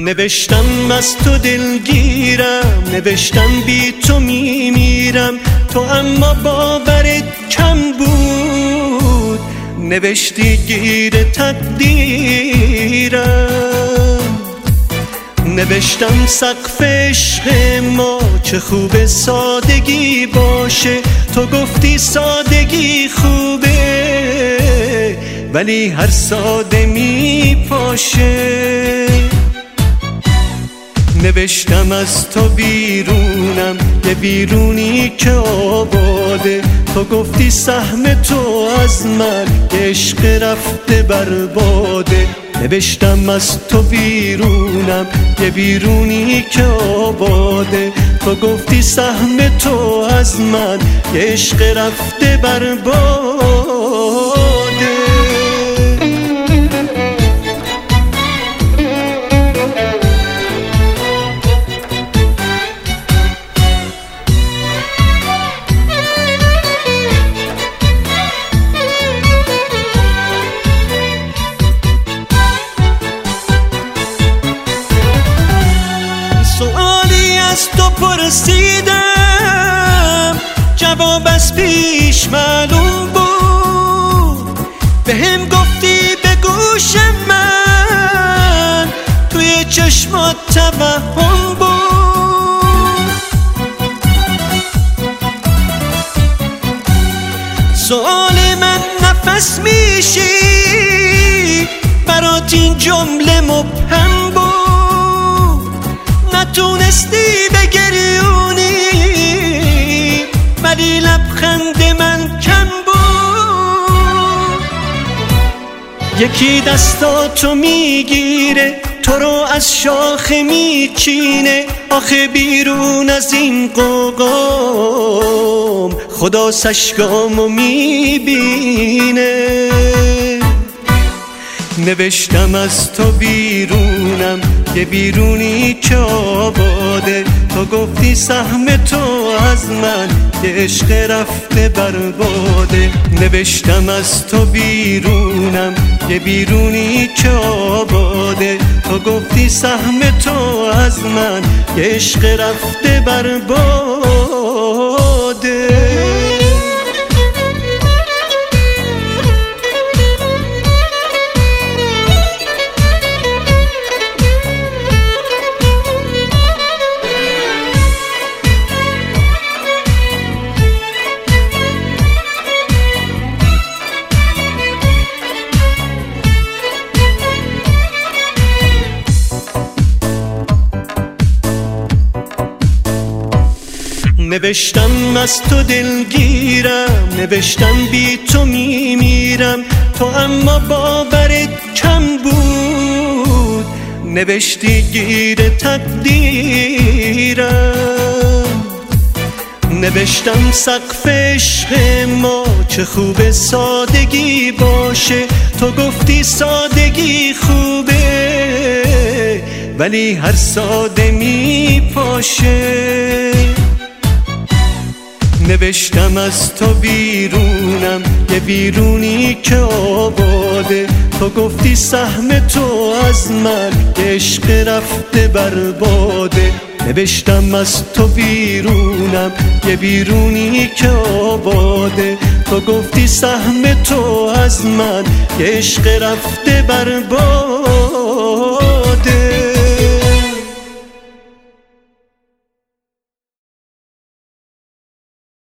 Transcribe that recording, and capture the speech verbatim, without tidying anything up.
نوشتم از تو دلگیرم، نوشتم بی تو میمیرم، تو اما باورت کم بود، نوشتی گیر تقدیرم. نوشتم سقف عشق ما چه خوبه سادگی باشه، تو گفتی سادگی خوبه ولی هر ساده میپاشه. نوشتم از تو بیرونم، یه بیرونی که آباده، تو گفتی سهم تو از من عشق رفته برباده. نوشتم از تو بیرونم، یه بیرونی که آباده، تو گفتی سهم تو از من عشق رفته برباده. از تو پرسیدم جواب از پیش معلوم بود، به هم گفتی به گوش من توی چشمات توهم بود. سؤال من نفس میشی برات این جمله مبهم بود، نتونستی بگریونی ولی لبخند من کم بود. یکی دستاتو میگیره تو رو از شاخه میچینه، آخه بیرون از این قوقام خدا سشگامو میبینه. نوشتم از تو بیرونم، یه بیرونی که آباده، تو گفتی سهم تو از من یه عشق رفته برباده. نوشتم از تو بیرونم، یه بیرونی که آباده، تو گفتی سهم تو از من یه عشق رفته برباده. نوشتم از تو دلگیرم، نوشتم بی تو میمیرم، تو اما باورت کم بود، نوشتی گیر تقدیرم. نوشتم سقف عشق ما چه خوبه سادگی باشه، تو گفتی سادگی خوبه ولی هر ساده میپاشه. نوشتم از تو بیرونم، یه بیرونی که آباده، تو گفتی سهم تو از من عشق رفته برباده. نوشتم از تو بیرونم، یه بیرونی که آباده، تو گفتی سهم تو از من عشق رفته برباده.